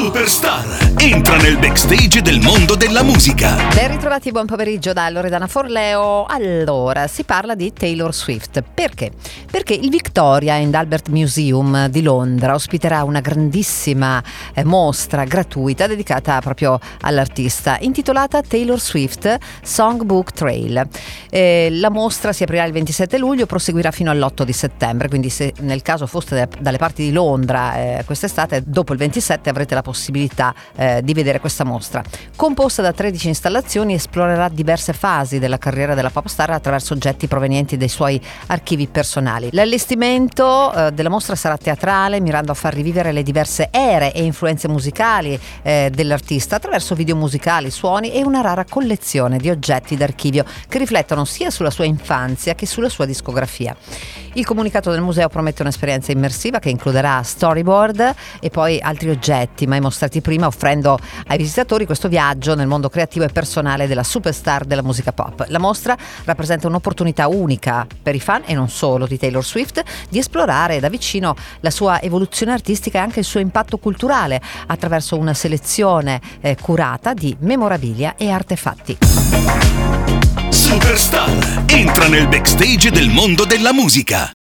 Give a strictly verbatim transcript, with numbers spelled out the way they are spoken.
Superstar entra nel backstage del mondo della musica. Ben ritrovati, buon pomeriggio da Loredana Forleo. Allora, si parla di Taylor Swift. Perché? Perché il Victoria and Albert Museum di Londra ospiterà una grandissima eh, mostra gratuita dedicata proprio all'artista, intitolata Taylor Swift Songbook Trail. Eh, la mostra si aprirà il ventisette luglio, proseguirà fino all'otto di settembre, quindi se nel caso foste de- dalle parti di Londra eh, quest'estate, dopo il ventisette avrete la possibilità eh, di vedere questa mostra. Composta da tredici installazioni, esplorerà diverse fasi della carriera della popstar attraverso oggetti provenienti dai suoi archivi personali. L'allestimento eh, della mostra sarà teatrale, mirando a far rivivere le diverse ere e influenze musicali eh, dell'artista attraverso video musicali, suoni e una rara collezione di oggetti d'archivio che riflettono sia sulla sua infanzia che sulla sua discografia. Il comunicato del museo promette un'esperienza immersiva che includerà storyboard e poi altri oggetti mai mostrati prima, offrendo ai visitatori questo viaggio nel mondo creativo e personale della superstar della musica pop. La mostra rappresenta un'opportunità unica per i fan, e non solo, di Taylor Swift, di esplorare da vicino la sua evoluzione artistica e anche il suo impatto culturale attraverso una selezione eh, curata di memorabilia e artefatti. Superstar entra nel backstage del mondo della musica.